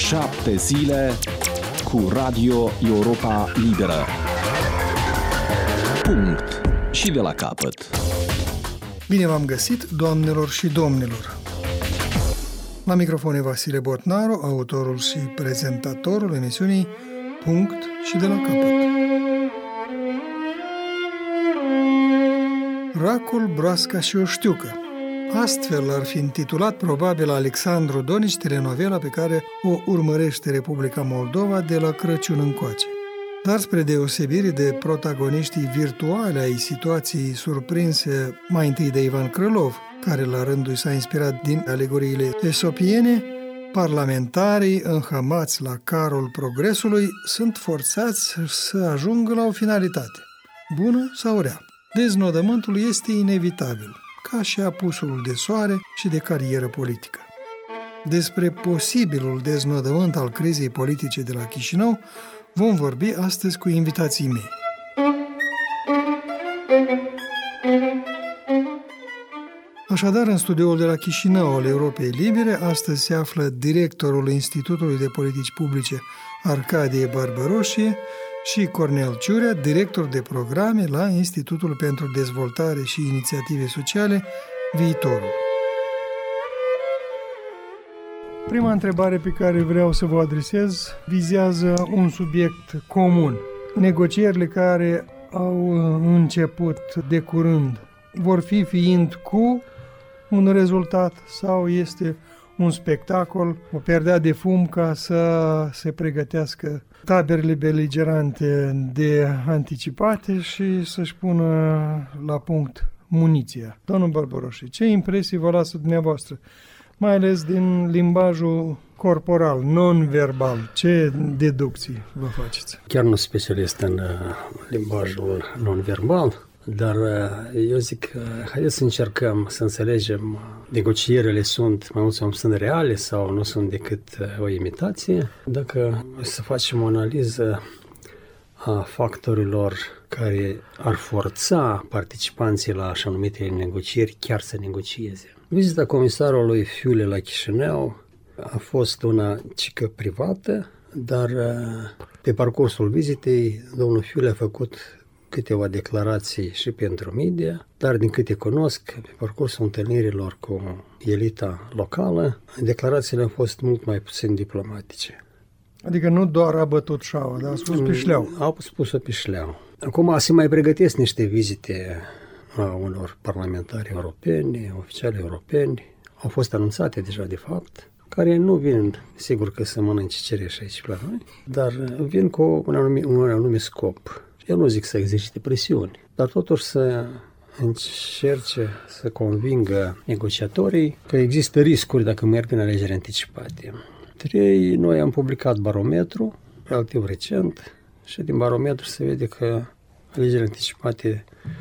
7 zile cu Radio Europa Liberă. Punct. Și de la capăt. Bine v-am găsit, doamnelor și domnilor! La microfon e Vasile Botnaru, autorul și prezentatorul emisiunii Punct și de la capăt. Racul, broasca și o știucă. Astfel ar fi intitulat probabil Alexandru Donici telenovela pe care o urmărește Republica Moldova de la Crăciun încoace. Dar spre deosebire de protagoniștii virtuale ai situației surprinse mai întâi de Ivan Krylov, care la rândul s-a inspirat din alegoriile esopiene, parlamentarii înhămați la carul progresului sunt forțați să ajungă la o finalitate, bună sau rea. Deznodământul este inevitabil, ca și apusul de soare și de carieră politică. Despre posibilul deznodământ al crizei politice de la Chișinău vom vorbi astăzi cu invitații mei. Așadar, în studioul de la Chișinău al Europei Libere, astăzi se află directorul Institutului de Politici Publice Arcadie Barbaroșie și Cornel Ciurea, director de programe la Institutul pentru Dezvoltare și Inițiative Sociale Viitorul. Prima întrebare pe care vreau să vă adresez vizează un subiect comun. Negocierile care au început de curând vor fi fiind cu un rezultat sau este un spectacol, o perdea de fum ca să se pregătească taberele beligerante de anticipate și să-și pună la punct muniția. Domnul Barbaroșie, ce impresii vă lasă dumneavoastră? Mai ales din limbajul corporal, non-verbal. Ce deducții vă faceți? Chiar nu specialist în limbajul non-verbal, dar eu zic, haideți să încercăm să înțelegem negocierile sunt mai mult sau sunt reale sau nu sunt decât o imitație. Dacă să facem o analiză a factorilor care ar forța participanții la așa numite negocieri chiar să negocieze. Vizita comisarului Fiule la Chișinău a fost una cică privată, dar pe parcursul vizitei domnul Fiule a făcut câteva declarații și pentru media, dar din câte cunosc, pe parcursul întâlnirilor cu elita locală, declarațiile au fost mult mai puțin diplomatice. Adică nu doar a bătut șaua, dar a spus pe șleau. Au spus-o pe șleau. Acum se mai pregătesc niște vizite a unor parlamentari europeni, oficiali europeni, au fost anunțate deja de fapt, care nu vin, sigur că să mănânce cereș aici la noi, dar vin cu un anume scop. Eu nu zic să exercite presiuni, dar totuși să încerce să convingă negociatorii că există riscuri dacă merg în alegeri anticipate. 3. Noi am publicat barometru, relativ recent, și din barometru se vede că alegerile anticipate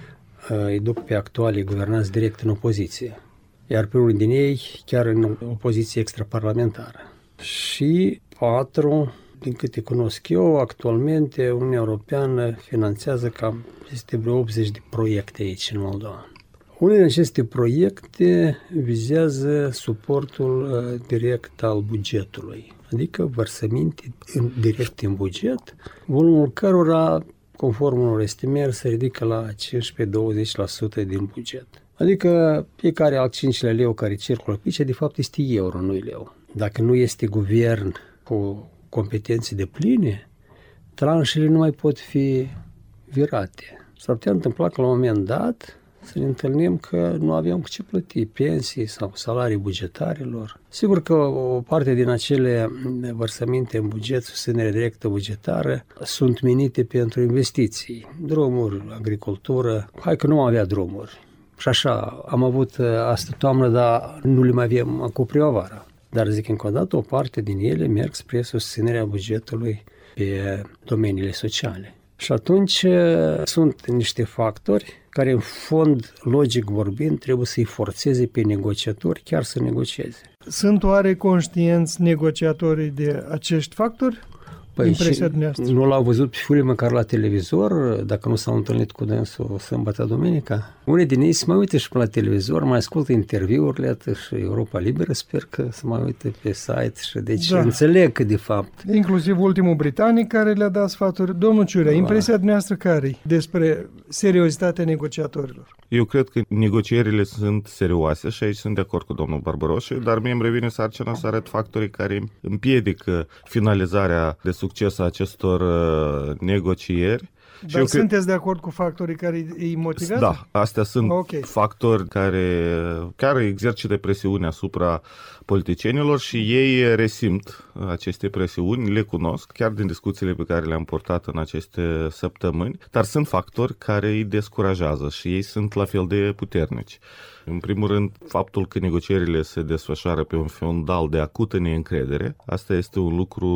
îi duc pe actualii guvernanți direct în opoziție, iar pe unul din ei chiar în opoziție extraparlamentară. Și 4, din câte cunosc eu, actualmente Uniunea Europeană finanțează cam peste vreo 80 de proiecte aici în Moldova. Unele din aceste proiecte vizează suportul direct al bugetului, adică vărsăminte direct în buget, volumul cărora, conform unor estimări, se ridică la 15-20% din buget. Adică fiecare al 5-lea leu care circulă pe aici, de fapt este euro, nu leu. Dacă nu este guvern cu competențe de pline, tranșele nu mai pot fi virate. S-ar putea întâmpla că la un moment dat să ne întâlnim că nu aveam cu ce plăti pensii sau salarii bugetarilor. Sigur că o parte din acele vărsăminte în buget, susținere directă bugetară, sunt menite pentru investiții, drumuri, agricultură. Hai că nu avea drumuri. Și așa, am avut asta toamnă, dar nu le mai avem cu primăvara. Dar zic încă o dată, o parte din ele merg spre susținerea bugetului pe domeniile sociale. Și atunci sunt niște factori care, în fond, logic vorbind, trebuie să-i forțeze pe negociatori chiar să negocieze. Sunt oare conștienți negociatorii de acești factori? Păi impresia dumneavoastră? Nu l-au văzut pe fiul măcar la televizor, dacă nu s-au întâlnit cu dânsul sâmbătă, duminica. Unii din ei se mai uită și pe la televizor, mai ascultă interviurile și Europa Liberă, sper că se mai uită pe site și deci înțeleg că de fapt. Inclusiv ultimul britanic care le-a dat sfaturi. Domnul Ciurea, impresia dumneavoastră care despre seriozitatea negociatorilor? Eu cred că negocierile sunt serioase și aici sunt de acord cu domnul Barbaroșu, dar mie îmi revine sarcina să arăt factorii care împiedică finalizarea de succes a acestor negocieri. Dar sunteți de acord cu factorii care îi motivează? Da, astea sunt factori care chiar exercită presiune asupra politicienilor și ei resimt aceste presiuni, le cunosc, chiar din discuțiile pe care le-am purtat în aceste săptămâni, dar sunt factori care îi descurajează și ei sunt la fel de puternici. În primul rând, faptul că negocierile se desfășoară pe un fondal de acută neîncredere, asta este un lucru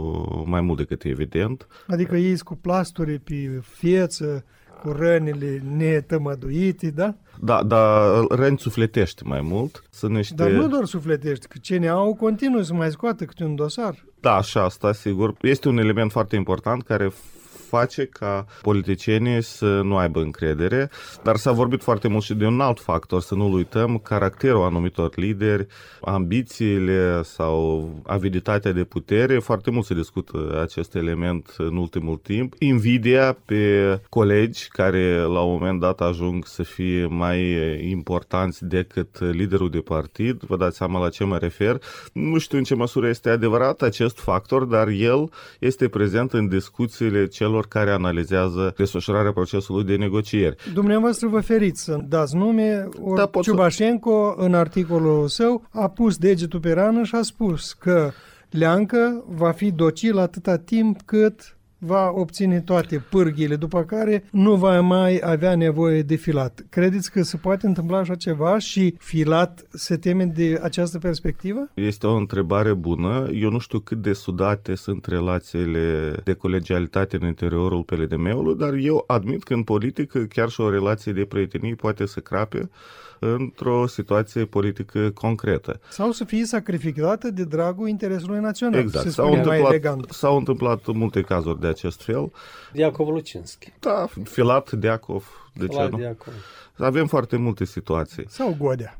mai mult decât evident. Adică ei cu plasturi pe fieță, cu rănile netămăduite, da? Da, dar răni sufletești mai mult. Dar nu doar sufletești, că cine au continuă să mai scoată câte un dosar. Da, și asta, sigur. Este un element foarte important care face ca politicienii să nu aibă încredere, dar s-a vorbit foarte mult și de un alt factor, să nu-l uităm, caracterul anumitor lideri, ambițiile sau aviditatea de putere, foarte mult se discută acest element în ultimul timp, invidia pe colegi care la un moment dat ajung să fie mai importanți decât liderul de partid, vă dați seama la ce mă refer, nu știu în ce măsură este adevărat acest factor, dar el este prezent în discuțiile celor care analizează desfășurarea procesului de negocieri. Dumneavoastră vă feriți să dați nume, Ciubașenko în articolul său a pus degetul pe rană și a spus că Leancă va fi docil atâta timp cât va obține toate pârghiile, după care nu va mai avea nevoie de Filat. Credeți că se poate întâmpla așa ceva și Filat se teme de această perspectivă? Este o întrebare bună. Eu nu știu cât de sudate sunt relațiile de colegialitate în interiorul PLDM-ului, dar eu admit că în politică chiar și o relație de prietenie poate să crape într-o situație politică concretă. Sau să fie sacrificată de dragul interesului național. Exact. S-au întâmplat multe cazuri de acest fel. Diacov Lucinski. Da, Filat, Diacov, de ce nu? Diacov. Avem foarte multe situații. Sau Godea.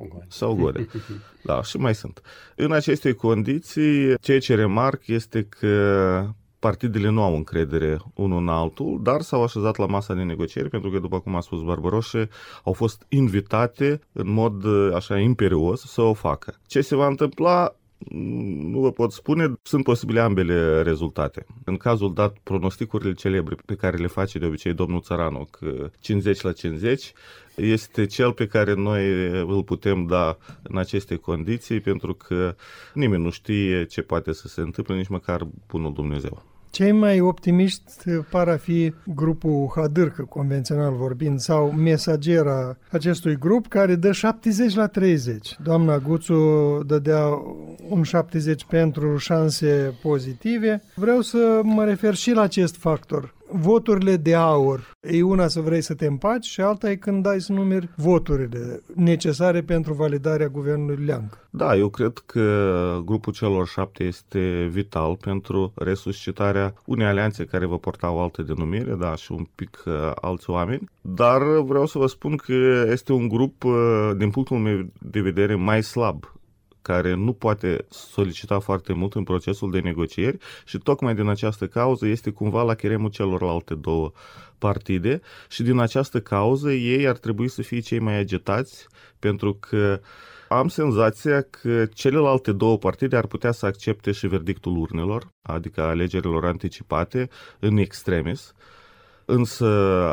Da, și mai sunt. În aceste condiții, ceea ce remarc este că partidele nu au încredere unul în altul, dar s-au așezat la masa de negocieri pentru că, după cum a spus Barbaroșe, au fost invitate în mod așa imperios să o facă. Ce se va întâmpla? Nu vă pot spune, sunt posibile ambele rezultate. În cazul dat, pronosticurile celebre pe care le face de obicei domnul Țăranu, că 50-50, este cel pe care noi îl putem da în aceste condiții, pentru că nimeni nu știe ce poate să se întâmple, nici măcar bunul Dumnezeu. Cei mai optimiști par a fi grupul Hadârcă, convențional vorbind, sau mesagera acestui grup, care dă 70-30. Doamna Guțu dădea un 70 pentru șanse pozitive. Vreau să mă refer și la acest factor. Voturile de aur. E una să vrei să te împaci și alta e când dai să numeri voturile necesare pentru validarea guvernului Leancă. Da, eu cred că grupul celor 7 este vital pentru resuscitarea unei alianțe care vă porta o altă denumire, da, și un pic alți oameni. Dar vreau să vă spun că este un grup, din punctul meu de vedere, mai slab, care nu poate solicita foarte mult în procesul de negocieri și tocmai din această cauză este cumva la cheremul celorlalte două partide și din această cauză ei ar trebui să fie cei mai agitați, pentru că am senzația că celelalte două partide ar putea să accepte și verdictul urnelor, adică alegerilor anticipate, în extremis, însă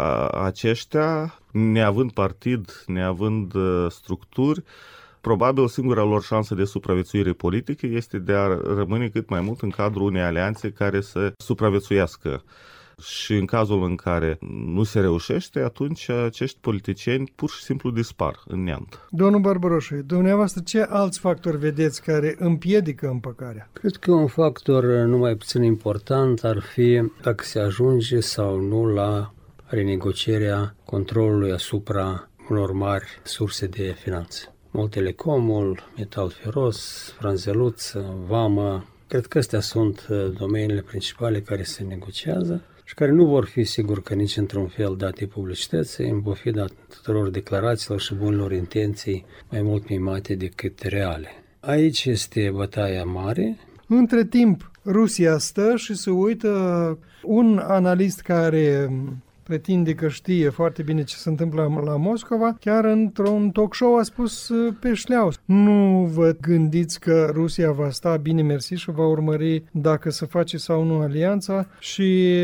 aceștia, neavând partid, neavând structuri, probabil singura lor șansă de supraviețuire politică este de a rămâne cât mai mult în cadrul unei alianțe care să supraviețuiască. Și în cazul în care nu se reușește, atunci acești politicieni pur și simplu dispar în neant. Domnul Barbaroșu, dumneavoastră ce alți factori vedeți care împiedică împăcarea? Cred că un factor nu mai puțin important ar fi dacă se ajunge sau nu la renegocierea controlului asupra unor mari surse de finanțe. Moltelecomul, Metal Feros, Franzeluț, Vamă, Cred că astea sunt domeniile principale care se negociază și care nu vor fi, sigur că nici într-un fel date publicității, vor fi date tuturor declarațiilor și bunilor intenții mai mult mimate decât reale. Aici este bătaia mare. Între timp, Rusia stă și se uită. Un analist care pretinde că știe foarte bine ce se întâmplă la Moscova, chiar într-un talk show a spus pe șleau: nu vă gândiți că Rusia va sta bine mersi și va urmări dacă se face sau nu alianța, și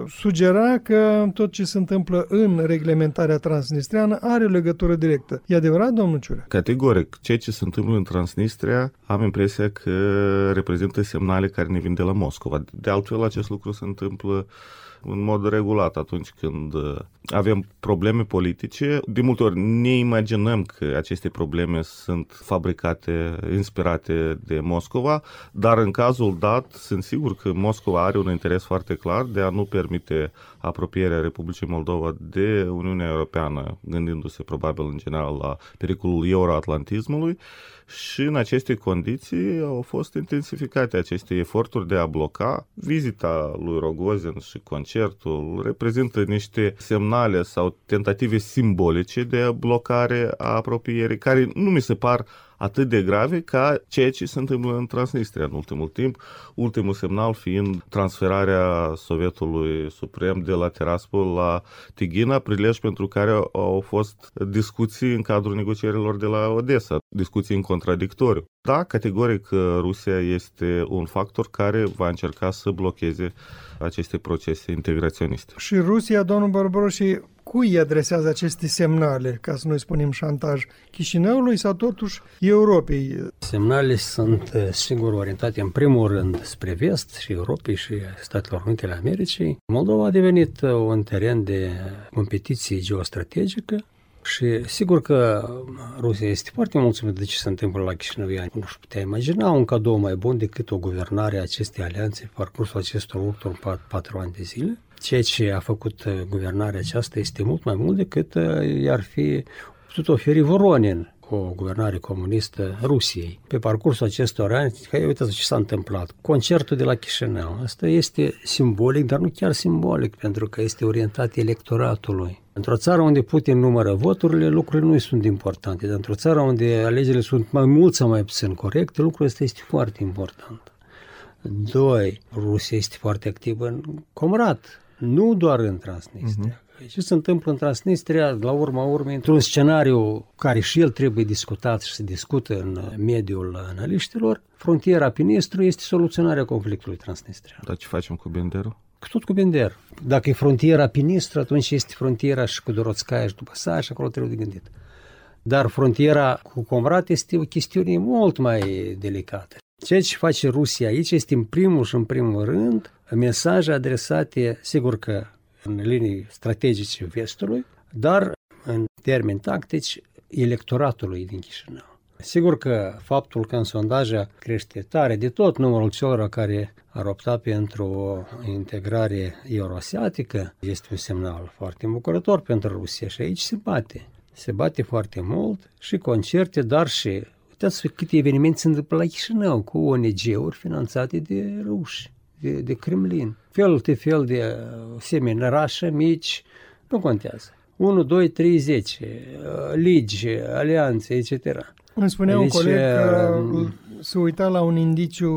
sugera că tot ce se întâmplă în reglementarea transnistreană are legătură directă. E adevărat, domnul Ciurea? Categoric, ceea ce se întâmplă în Transnistria, am impresia că reprezintă semnale care ne vin de la Moscova. De altfel, acest lucru se întâmplă în mod regulat atunci când avem probleme politice. De multe ori ne imaginăm că aceste probleme sunt fabricate, inspirate de Moscova, dar în cazul dat sunt sigur că Moscova are un interes foarte clar de a nu permite apropierea Republicii Moldova de Uniunea Europeană, gândindu-se probabil în general la pericolul euroatlantismului. Și în aceste condiții au fost intensificate aceste eforturi de a bloca. Vizita lui Rogozin și concertul reprezintă niște semnale sau tentative simbolice de blocare a apropierii, care nu mi se par atât de grave ca ceea ce se întâmplă în Transnistria în ultimul timp, ultimul semnal fiind transferarea Sovietului Suprem de la Tiraspol la Tighina, prilej pentru care au fost discuții în cadrul negocierilor de la Odessa, discuții în contradictoriu. Da, categoric Rusia este un factor care va încerca să blocheze aceste procese integraționiste. Și Rusia, domnul Barbaroși, cui îi adresează aceste semnale, ca să noi spunem șantaj? Chișinăului sau totuși Europei? Semnalele sunt sigur orientate în primul rând spre vest și Europei și Statelor Unite ale Americii. Moldova a devenit un teren de competiție geostrategică și sigur că Rusia este foarte mulțumită de ce se întâmplă la Chișinău. Nu-și putea imagina un cadou mai bun decât o guvernare a acestei alianțe pe parcursul acestor 4 ani de zile. Ceea ce a făcut guvernarea aceasta este mult mai mult decât i-ar fi putut oferi Voronin cu o guvernare comunistă Rusiei. Pe parcursul acestor ani, uitați ce s-a întâmplat. Concertul de la Chișinău, asta este simbolic, dar nu chiar simbolic, pentru că este orientat electoratului. Într-o țară unde Putin numără voturile, lucrurile nu sunt importante, dar într-o țară unde alegerile sunt mai mult sau mai puțin corecte, lucrul ăsta este foarte important. 2. Rusia este foarte activă în Comrat, nu doar în Transnistria. Ce se întâmplă în Transnistria, la urma urmei, într-un scenariu care și el trebuie discutat și se discută în mediul analiștilor, frontiera pe Nistru este soluționarea conflictului transnistrian. Dar ce facem cu Benderul? Tot cu Bender. Dacă e frontiera pe Nistru, atunci este frontiera și cu Dorotskaya și după Saia și acolo trebuie de gândit. Dar frontiera cu Comrat este o chestiune mult mai delicată. Ceea ce face Rusia aici este în primul rând mesaje adresate, sigur că în linii strategice vestului, dar în termeni tactici electoratului din Chișinău. Sigur că faptul că în sondaje crește tare de tot numărul celor care ar opta pentru o integrare euroasiatică este un semnal foarte îmbucurător pentru Rusia și aici se bate. Se bate foarte mult și concerte, dar și uitați câte evenimente se întâmplă la Chișinău cu ONG-uri finanțate de ruși, de Kremlin. Fel de seminarașe mici, nu contează. 1, 2, 3, 10, ligi, alianțe, etc. Îmi spunea un coleg că se uita la un indiciu.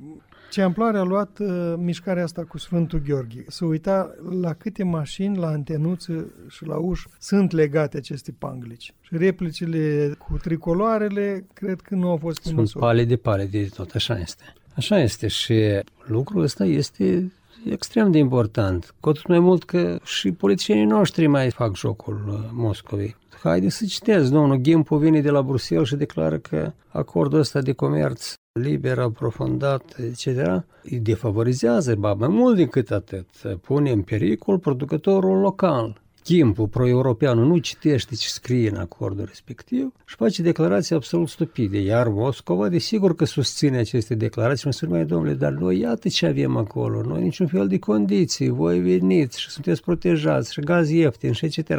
Ce amploare a luat mișcarea asta cu Sfântul Gheorghe. Se uita la câte mașini, la antenuțe și la uși sunt legate aceste panglici. Și replicile cu tricoloarele cred că nu au fost pe măsură. Sunt pale de tot, așa este. Așa este și lucrul ăsta este extrem de important. Cu atât mai mult că și politicienii noștri mai fac jocul Moscovei. Haide să citesc, domnul Gimpu vine de la Bruxelles și declară că acordul ăsta de comerț liber, aprofundat, etc., îi defavorizează, mai mult decât atât, pune în pericol producătorul local. Gimpu, pro-europeanul, nu citește ce scrie în acordul respectiv și face declarații absolut stupide. Iar Moscova, desigur că susține aceste declarații. Mă spune, domnule, dar noi iată ce avem acolo. Noi niciun fel de condiții, voi veniți și sunteți protejați și gaz ieftin și etc.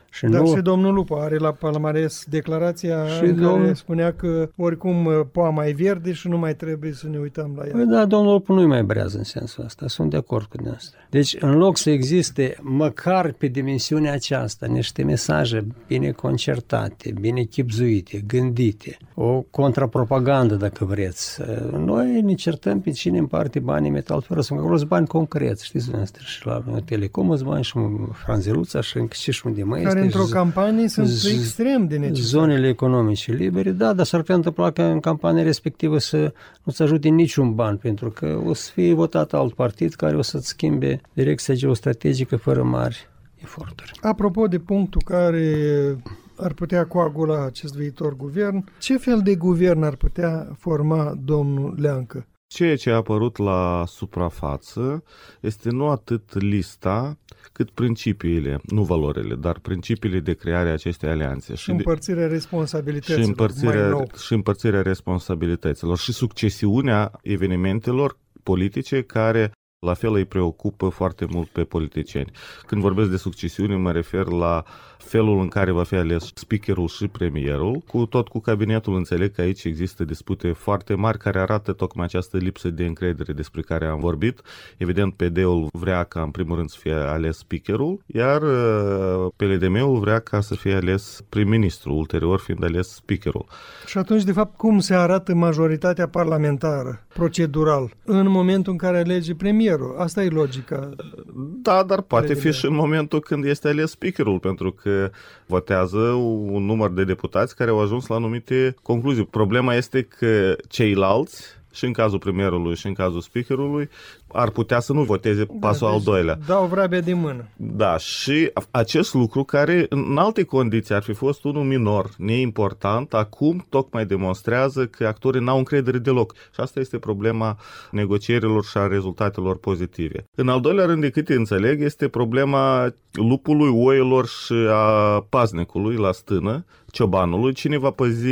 Dar și domnul Lupu are la palmares declarația care spunea că oricum poama e verde și nu mai trebuie să ne uităm la ea. Păi da, domnul Lupu nu-i mai brează în sensul ăsta, sunt de acord cu dumneavoastră. Deci în loc să existe măcar pe dimensiunea aceasta niște mesaje bine concertate, bine chibzuite, gândite, o contrapropagandă dacă vreți, noi ne certăm pe cine împarte banii Metalferros, sunt acolo bani concreți, știți dumneavoastră, și la Telecom îți bani și Franzeluța și unde mai este. Într-o campanie sunt extrem de necesare. Zonele economice libere, da, dar s-ar putea întâmpla că în campania respectivă să nu-ți ajute niciun ban, pentru că o să fie votat alt partid care o să-ți schimbe direcția geostrategică fără mari eforturi. Apropo de punctul care ar putea coagula acest viitor guvern, ce fel de guvern ar putea forma domnul Leancă? Ceea ce a apărut la suprafață este nu atât lista, cât principiile, nu valorile, dar principiile de creare a acestei alianțe. Și împărțirea responsabilităților. Și împărțirea responsabilităților și succesiunea evenimentelor politice care la fel îi preocupă foarte mult pe politicieni. Când vorbesc de succesiune, mă refer la felul în care va fi ales speakerul și premierul. Tot cu cabinetul înțeleg că aici există dispute foarte mari care arată tocmai această lipsă de încredere despre care am vorbit. Evident, PD-ul vrea ca în primul rând să fie ales speakerul, iar PLDM-ul vrea ca să fie ales prim-ministru, ulterior fiind ales speakerul. Și atunci, de fapt, cum se arată majoritatea parlamentară, procedural, în momentul în care alege premierul? Asta e logica. Da, dar poate fi și în momentul când este ales speakerul, pentru că votează un număr de deputați care au ajuns la anumite concluzii. Problema este că ceilalți, și în cazul premierului și în cazul speakerului, ar putea să nu voteze pasul al doilea. Dau vrabia de mână. Da, și acest lucru care în alte condiții ar fi fost unul minor, neimportant, acum tocmai demonstrează că actorii n-au încredere deloc. Și asta este problema negocierilor și a rezultatelor pozitive. În al doilea rând, de câte înțeleg, este problema lupului, oilor și a paznicului la stână, ciobanului, cine va păzi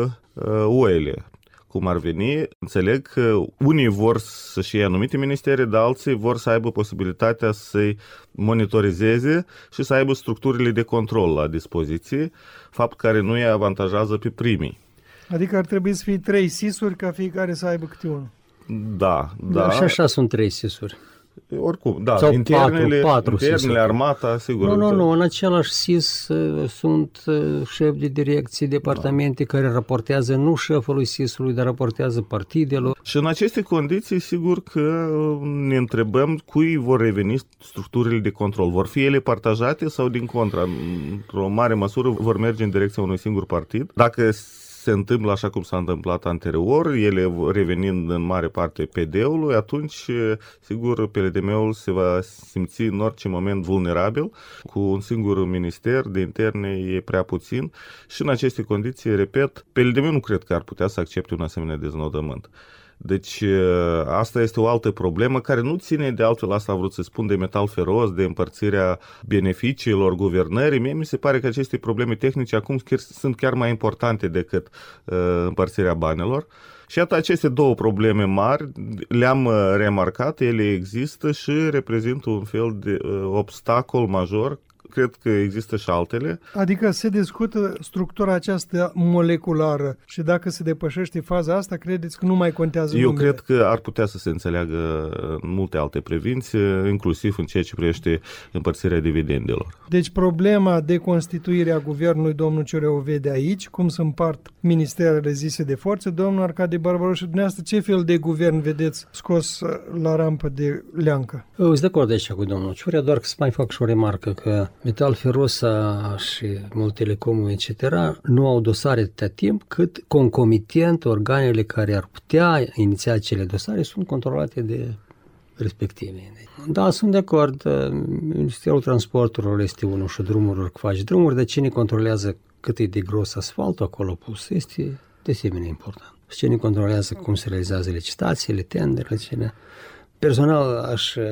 oile. Cum ar veni, înțeleg că unii vor să-și iei anumite ministere, dar alții vor să aibă posibilitatea să-i monitorizeze și să aibă structurile de control la dispoziție, fapt care nu îi avantajează pe primii. Adică ar trebui să fie 3 SIS-uri ca fiecare să aibă câte unul. Da. Și așa sunt 3 SIS-uri. Oricum, da, sau internele SIS-uri. armata, sigur. Nu, în același SIS sunt șefi de direcții, departamente care raportează nu șefului SIS-ului, dar raportează partidelor. Și în aceste condiții, sigur că ne întrebăm cui vor reveni structurile de control. Vor fi ele partajate sau din contra? Într-o mare măsură vor merge în direcția unui singur partid. Dacă se întâmplă așa cum s-a întâmplat anterior, ele revenind în mare parte PD-ului, atunci, sigur, PLDM-ul se va simți în orice moment vulnerabil. Cu un singur minister de interne e prea puțin și în aceste condiții, repet, PLDM nu cred că ar putea să accepte un asemenea deznodământ. Deci asta este o altă problemă care nu ține de altfel, asta am vrut să spun, de Metalferros, de împărțirea beneficiilor guvernării. Mie mi se pare că aceste probleme tehnice acum sunt chiar mai importante decât împărțirea banilor. Și iată, aceste două probleme mari le-am remarcat, ele există și reprezintă un fel de obstacol major. Cred că există și altele. Adică se discută structura aceasta moleculară și dacă se depășește faza asta, credeți că nu mai contează Eu numele? cred că ar putea să se înțeleagă în multe alte privințe, inclusiv în ceea ce privește împărțirea dividendelor. Deci problema de constituire a guvernului, domnul Ciorea o vede aici, cum se împart ministerele zise de forță. Domnul Arcadi Barbaroș, dumneavoastră, ce fel de guvern vedeți scos la rampă de Leancă? Eu sunt de acord aici cu domnul Ciurea, doar că să mai fac și o remarcă că Metalferros și Telecom, etc. nu au dosare atâta timp cât concomitent organele care ar putea iniția acele dosare sunt controlate de respective. Da, sunt de acord. Ministerul Transporturilor este unul și drumurilor, că faci drumuri, dar cine controlează cât e de gros asfaltul acolo pus este de asemenea important. Și cine controlează cum se realizează licitațiile, tenderele, personal,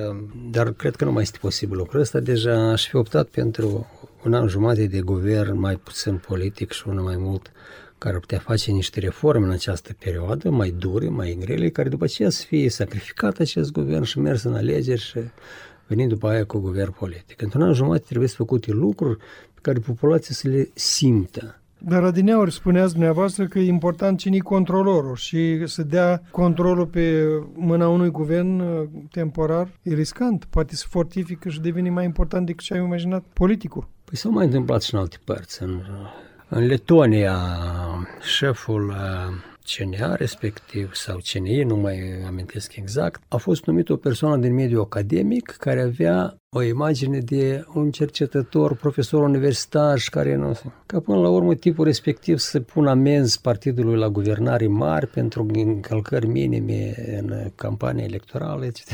dar cred că nu mai este posibil lucrul ăsta. Deja aș fi optat pentru un an jumate de guvern mai puțin politic și unul mai mult care ar putea face niște reforme în această perioadă, mai dure, mai grele, care după aceea să fie sacrificat acest guvern și mers în alegeri și venind după aia cu guvern politic. Într-un an jumătate trebuie să făcute lucruri pe care populația să le simtă. Dar adineauri spuneați dumneavoastră că e important cine-i controlorul și să dea controlul pe mâna unui guvern temporar e riscant. Poate se fortifică și devine mai important decât ce ai imaginat politicul. Păi s-au mai întâmplat și în alte părți. În Letonia, șeful CNA respectiv sau CNI, nu mai amintesc exact, a fost numit o persoană din mediul academic care avea o imagine de un cercetător, profesor universitar care nu... Ca până la urmă tipul respectiv să pună amenzi partidului la guvernare mari pentru încălcări minime în campania electorală, etc.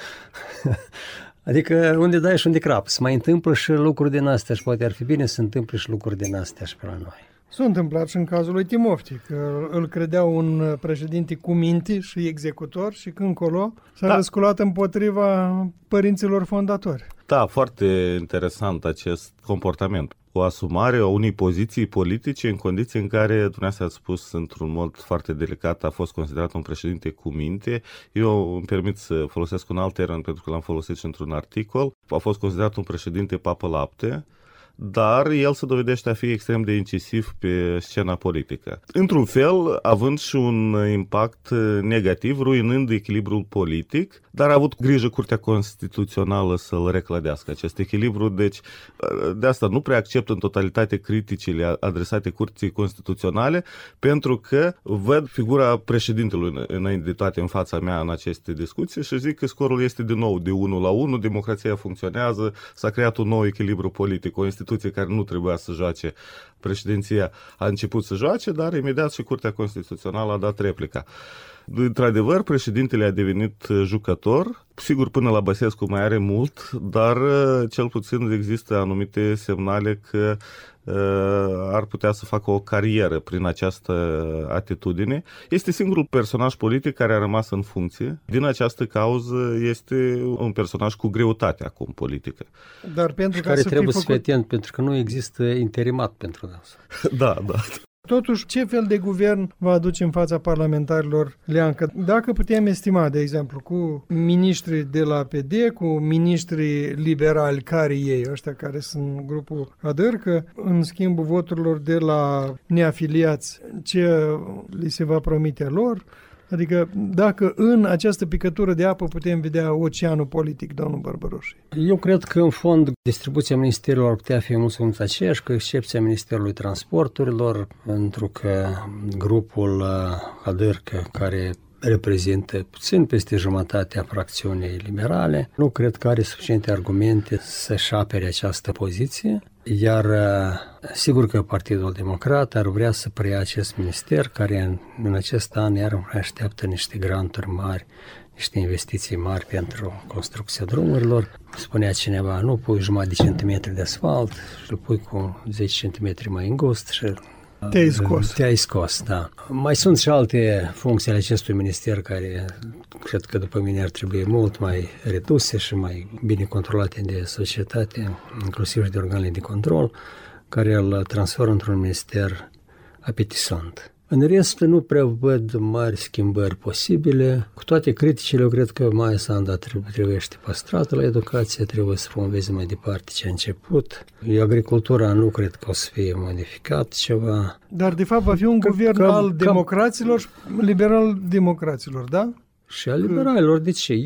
Adică unde dai și unde crap. Se mai întâmplă și lucruri din astea și poate ar fi bine să se întâmple și lucruri din astea și pe la noi. S-a întâmplat și în cazul lui Timofti, că îl credeau un președinte cu minte și executor și când colo s-a răsculat împotriva părinților fondatori. Da, foarte interesant acest comportament. O asumare a unei poziții politice în condiții în care, dumneavoastră ați spus într-un mod foarte delicat, a fost considerat un președinte cu minte. Eu îmi permit să folosesc un alt termen pentru că l-am folosit și într-un articol. A fost considerat un președinte papă-lapte, dar el se dovedește a fi extrem de incisiv pe scena politică. Într-un fel, având și un impact negativ, ruinând echilibrul politic, dar a avut grijă Curtea Constituțională să-l reclădească acest echilibru, deci de asta nu prea accept în totalitate criticile adresate Curții Constituționale, pentru că văd figura președintelui înainte de toate în fața mea în aceste discuții și zic că scorul este din nou de 1-1, democrația funcționează, s-a creat un nou echilibru politic, o instituție care nu trebuia să joace președinția a început să joace, dar imediat și Curtea Constituțională a dat replica. Într-adevăr, președintele a devenit jucător, sigur până la Băsescu mai are mult, dar cel puțin există anumite semnale că ar putea să facă o carieră prin această atitudine. Este singurul personaj politic care a rămas în funcție. Din această cauză este un personaj cu greutate acum politică. Dar pentru care trebuie să fie atent, pentru că nu există interimat pentru asta. Da. Totuși, ce fel de guvern va aduce în fața parlamentarilor Leancă? Dacă putem estima, de exemplu, cu miniștrii de la PD, cu miniștrii liberali care ei, ăștia care sunt grupul Hadărcă, în schimbul voturilor de la neafiliați, ce li se va promite lor? Adică dacă în această picătură de apă putem vedea oceanul politic, domnul Bărbăroș. Eu cred că în fond distribuția ministerilor ar putea fi mult aceeași, cu excepția Ministerului Transporturilor, pentru că grupul Hadărcă, care reprezintă puțin peste jumătatea fracțiunii liberale, nu cred că are suficiente argumente să-și apere această poziție, iar sigur că Partidul Democrat ar vrea să preia acest minister, care în acest an iar mai așteaptă niște granturi mari, niște investiții mari pentru construcția drumurilor. Spunea cineva, nu pui jumătate de centimetri de asfalt și îl pui cu 10 centimetri mai îngust și Te-ai scos, da. Mai sunt și alte funcții ale acestui minister care cred că după mine ar trebui mult mai reduse și mai bine controlate de societate, inclusiv și de organele de control, care îl transformă într-un minister apetisant. În rest, nu prea văd mari schimbări posibile. Cu toate criticile, eu cred că Maia Sandu trebuie păstrată la educație, trebuie să promoveze mai departe ce a început. Agricultura nu cred că o să fie modificat ceva. Dar, de fapt, va fi un guvern al democraților și liberal-democraților, da? Și a liberalilor. De ce?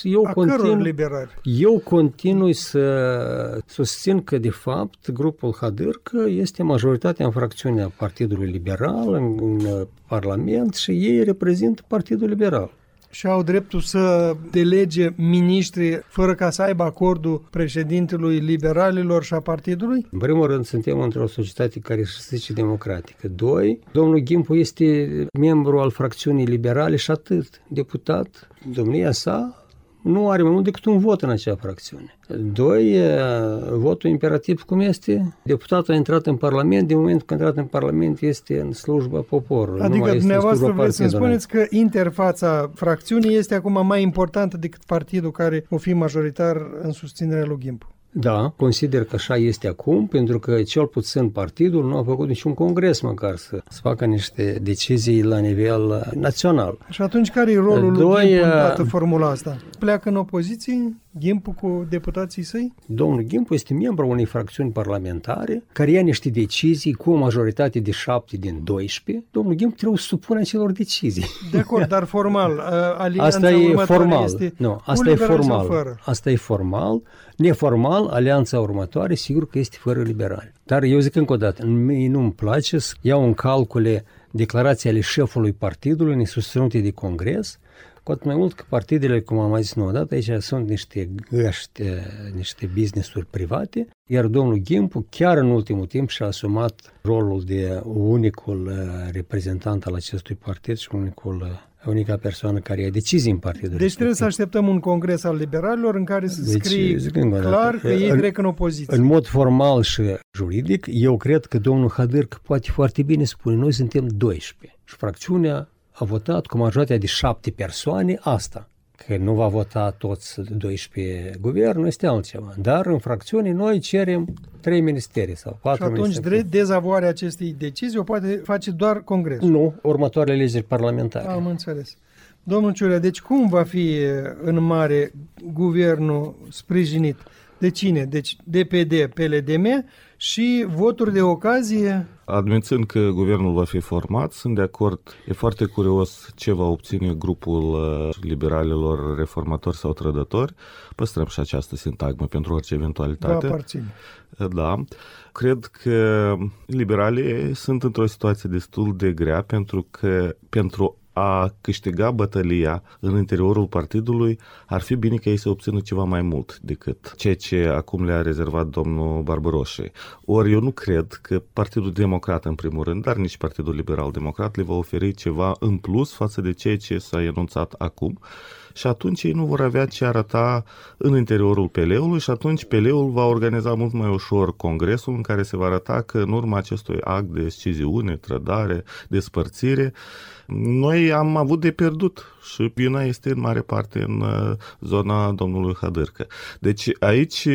Eu continui să susțin că, de fapt, grupul Hadărcă este majoritatea în fracțiunea Partidului Liberal în Parlament și ei reprezintă Partidul Liberal. Și au dreptul să delege miniștri fără ca să aibă acordul președintelui liberalilor și a partidului? În primul rând, suntem într-o societate care se zice democratică. Doi, domnul Ghimpu este membru al fracțiunii liberale și atât. Deputat, domnia sa nu are mai mult decât un vot în acea fracțiune. Doi, votul imperativ cum este? Deputatul a intrat în Parlament, din momentul când a intrat în Parlament este în slujba poporului. Adică dumneavoastră vreți să spuneți că interfața fracțiunii este acum mai importantă decât partidul care o fi majoritar în susținerea lui Ghimpu. Da, consider că așa este acum, pentru că cel puțin partidul nu a făcut niciun congres măcar să facă niște decizii la nivel național. Și atunci care e rolul lui Ghimpu în toată formula asta? Pleacă în opoziție? Gimpu cu deputații săi? Domnul Gimpu este membru unei fracțiuni parlamentare care ia niște decizii cu o majoritate de 7 din 12. Domnul Gimpu trebuie să supună acelor decizii. De acord, dar formal, alianța asta e următoare formal. este Nu, cu asta e liberali sau formal. fără? Asta e formal. Neformal, alianța următoare, sigur că este fără liberali. Dar eu zic încă o dată, mie nu-mi place să iau în calcule declarații ale șefului partidului nesusținute de Congres, cu atât mai mult că partidele, cum am mai zis nouă dată, aici sunt niște găști, niște business-uri private, iar domnul Gimpu chiar în ultimul timp și-a asumat rolul de unicul reprezentant al acestui partid și unica persoană care ia decizii în partidul. Deci trebuie să așteptăm un congres al liberalilor în care să scrie clar că ei trec în opoziție. În mod formal și juridic, eu cred că domnul Hădârcă poate foarte bine spune, noi suntem 12 și fracțiunea a votat cu majoritatea de 7 persoane asta. Că nu va vota toți 12 guvernul, este altceva. Dar în fracțiune noi cerem 3 ministeri sau 4 ministeri. Și atunci dezavoarea acestei decizii o poate face doar Congresul. Nu, următoarele alegeri parlamentare. Am înțeles. Domnul Ciurea, deci cum va fi în mare guvernul sprijinit? De cine? Deci DPD, PLDM și voturi de ocazie? Admițând că guvernul va fi format, sunt de acord. E foarte curios ce va obține grupul liberalilor reformatori sau trădători. Păstrăm și această sintagmă pentru orice eventualitate. Va aparține. Da. Cred că liberalii sunt într-o situație destul de grea pentru că pentru a câștiga bătălia în interiorul partidului, ar fi bine ca ei să obțină ceva mai mult decât ceea ce acum le-a rezervat domnul Barbaroșe. Ori eu nu cred că Partidul Democrat, în primul rând, dar nici Partidul Liberal-Democrat le va oferi ceva în plus față de ceea ce s-a enunțat acum. Și atunci ei nu vor avea ce arăta în interiorul PL-ului și atunci PL-ul va organiza mult mai ușor congresul în care se va arăta că în urma acestui act de sciziune, trădare, despărțire, noi am avut de pierdut și vina este în mare parte în zona domnului Hădârcă. Deci aici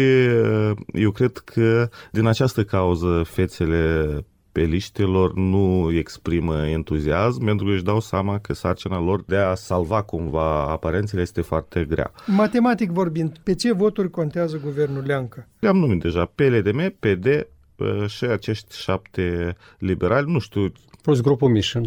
eu cred că din această cauză fețele peliștilor nu exprimă entuziasm pentru că își dau seama că sarcina lor de a salva cumva aparențele este foarte grea. Matematic vorbind, pe ce voturi contează guvernul Leancă? Le-am numit deja PLDM, PD și acești 7 liberali, nu știu... Plus grupul Mission.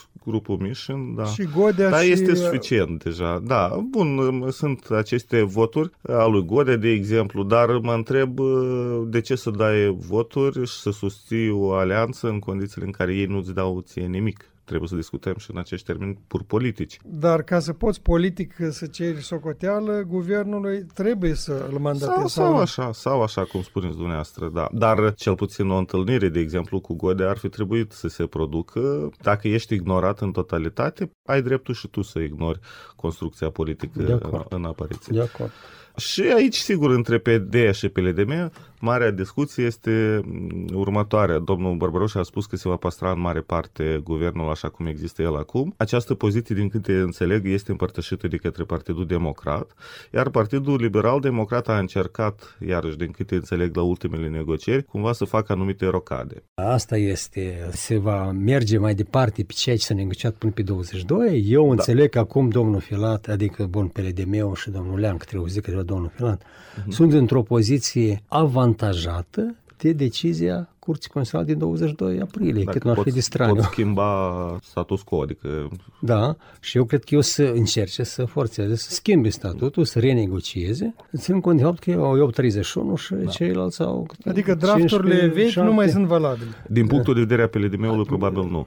Da. Și Godea da, și... este suficient deja. Da, bun, sunt aceste voturi a lui Godea, de exemplu, dar mă întreb de ce să dai voturi și să susții o alianță în condițiile în care ei nu-ți dau ție nimic. Trebuie să discutăm și în acești termeni pur politici. Dar ca să poți politic să ceri socoteală, guvernului trebuie să îl mandatezi. Sau așa, cum spuneți dumneavoastră, da. Dar cel puțin o întâlnire, de exemplu, cu Godea ar fi trebuit să se producă. Dacă ești ignorat în totalitate, ai dreptul și tu să ignori construcția politică în apariție. De acord. Și aici, sigur, între PD și PLDM, marea discuție este următoarea. Domnul Barbaroș a spus că se va păstra în mare parte guvernul așa cum există el acum. Această poziție, din câte înțeleg, este împărtășită de către Partidul Democrat, iar Partidul Liberal-Democrat a încercat, iarăși din câte înțeleg la ultimele negocieri, cumva să facă anumite rocade. Asta este, se va merge mai departe pe ceea ce s-a negociat până pe 22. Eu înțeleg că acum domnul Filat, adică PLDM-ul și domnul Leancă, trebuie să zic că domnul Filat, sunt într-o poziție avantajată de decizia Curții Constituționale din 22 aprilie, cât nu ar fi de straniu. Pot schimba status quo, adică... Da, și eu cred că eu să încerce să forțeze, să schimbe statutul, să renegocieze, ținând cont de fapt că eu 31 și ceilalți au... Adică drafturile vechi nu mai sunt valabile. Din punctul de vedere a PLDM-ului, probabil nu.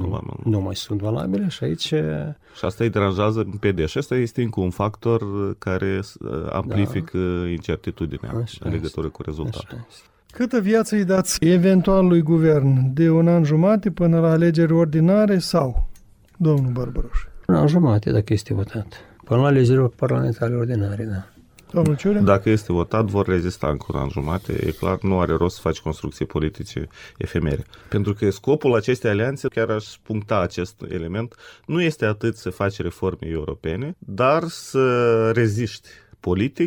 Nu mai sunt valabile și aici... Și asta îi deranjează în PD. Și asta este încă un factor care amplifică incertitudinea în legătură cu rezultatul. Câtă viață îi dați eventualului guvern? De un an jumate până la alegeri ordinare sau, domnul Barbaroș? Un an jumate, dacă este votat. Până la alegerile parlamentare ordinare, da. Domnul Ciurea? Dacă este votat, vor rezista încă un an jumate. E clar, nu are rost să faci construcții politice efemere. Pentru că scopul acestei alianțe, chiar aș puncta acest element, nu este atât să faci reforme europene, dar să reziști politic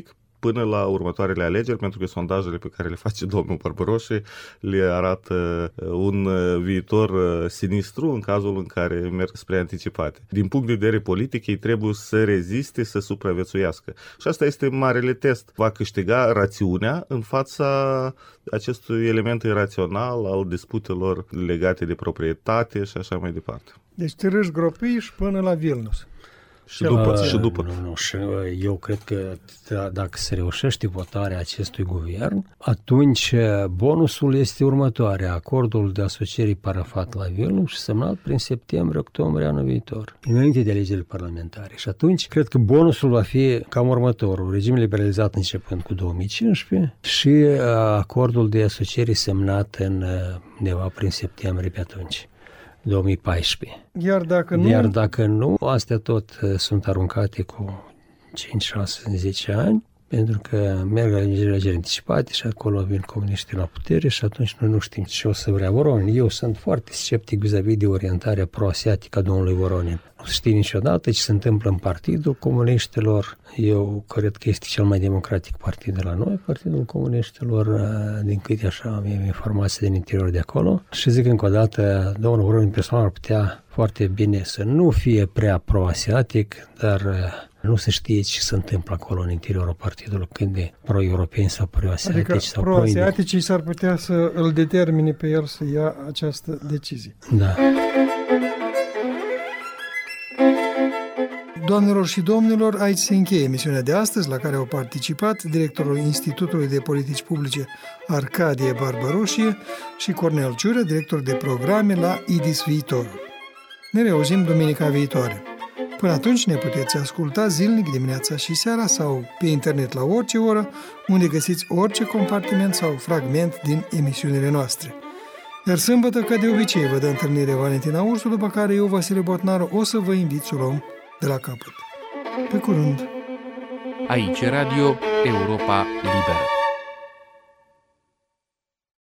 până la următoarele alegeri, pentru că sondajele pe care le face domnul Barbăroșie le arată un viitor sinistru în cazul în care merg spre anticipate. Din punct de vedere politic, ei trebuie să reziste, să supraviețuiască. Și asta este marele test. Va câștiga rațiunea în fața acestui element irațional al disputelor legate de proprietate și așa mai departe. Deci Târâș Gropiș până la Vilnius. Și după. Și eu cred că dacă se reușește votarea acestui guvern, atunci bonusul este următoarea. Acordul de asociere parafat la Vilnius și semnat prin septembrie-octombrie anul viitor, înainte de alegerile parlamentare. Și atunci cred că bonusul va fi cam următorul. Regim liberalizat începând cu 2015 și acordul de asociere semnat undeva prin septembrie pe atunci. 2014. Iar dacă nu, astea tot sunt aruncate cu 5, 6, 10 ani, pentru că merg alegerile anticipate și acolo vin comuniștii la putere și atunci noi nu știm ce o să vrea Voronin. Eu sunt foarte sceptic vis-a-vis de orientarea pro-asiatică a domnului Voronin. Nu știu niciodată ce se întâmplă în Partidul Comuniștilor. Eu cred că este cel mai democratic partid de la noi, Partidul Comuniștilor, din câte așa am informații din interior de acolo. Și zic încă o dată, domnul Voronin personal ar putea foarte bine să nu fie prea pro-asiatic, dar nu se știe ce se întâmplă acolo în interiorul partidului, când de pro-europeni sau pro-asiatici. Adică sau pro-asiaticii s-ar putea să îl determine pe el să ia această decizie. Da. Doamnelor și domnilor, aici se încheie emisiunea de astăzi, la care au participat directorul Institutului de Politici Publice Arcadie Barbăroșie și Cornel Ciură, director de programe la IDIS Viitorul. Ne reauzim duminica viitoare. Până atunci ne puteți asculta zilnic dimineața și seara sau pe internet la orice oră, unde găsiți orice compartiment sau fragment din emisiunile noastre. Iar sâmbătă, ca de obicei, vă dă întâlnire Valentina Ursu, după care eu, Vasile Botnaru, o să vă invit să o luăm de la capăt. Pe curând! Aici Radio Europa Liberă.